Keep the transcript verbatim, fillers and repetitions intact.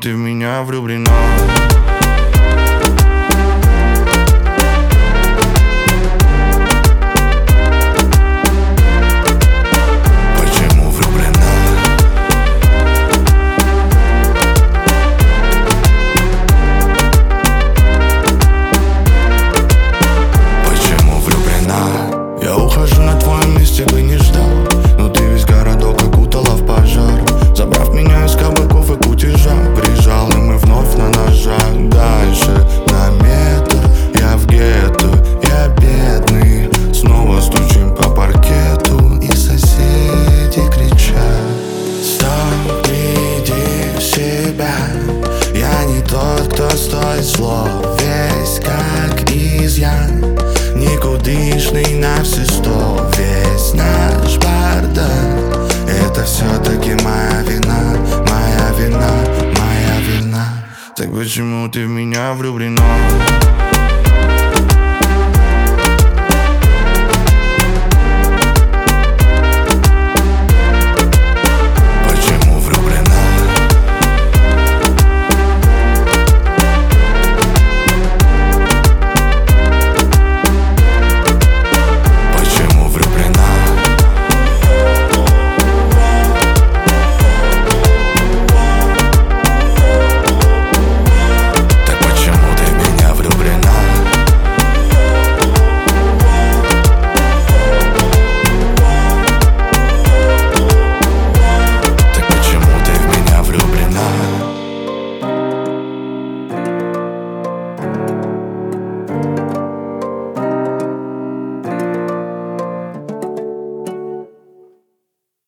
ты в меня влюблена? Я ухожу, на твоем месте бы не ждал, но ты весь городок окутала в пожар, забрав меня из кабаков и кутежа. Прижал, и мы вновь на ножах. Дальше на метр, я в гетто, я бедный. Снова стучим по паркету, и соседи кричат: стоп, приди в себя. Я не тот, кто стоит слов, весь как изъян, никудышный на все сто. Весь наш бардак — это все-таки моя вина, моя вина, моя вина. Так почему ты в меня влюблена?